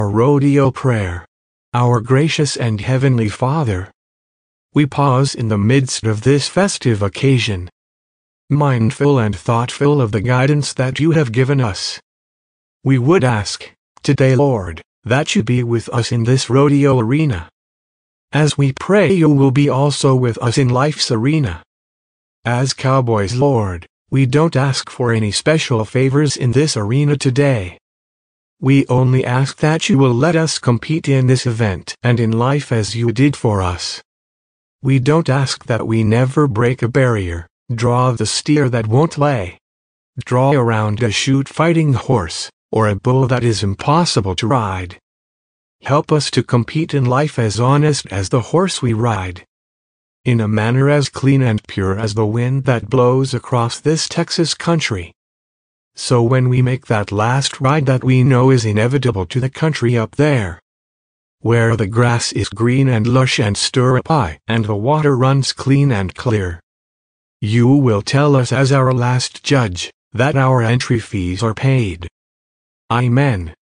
rodeo prayer. Our gracious and heavenly Father, we pause in the midst of this festive occasion, mindful and thoughtful of the guidance that you have given us. We would ask, today, Lord, that you be with us in this rodeo arena. As we pray, you will be also with us in life's arena. As cowboys, Lord, we don't ask for any special favors in this arena today. We only ask that you will let us compete in this event and in life as you did for us. We don't ask that we never break a barrier, draw the steer that won't lay, draw around a shoot fighting horse, or a bull that is impossible to ride. Help us to compete in life as honest as the horse we ride, in a manner as clean and pure as the wind that blows across this Texas country. So when we make that last ride that we know is inevitable to the country up there, where the grass is green and lush and stirrup-high and the water runs clean and clear, you will tell us as our last judge that our entry fees are paid. Amen.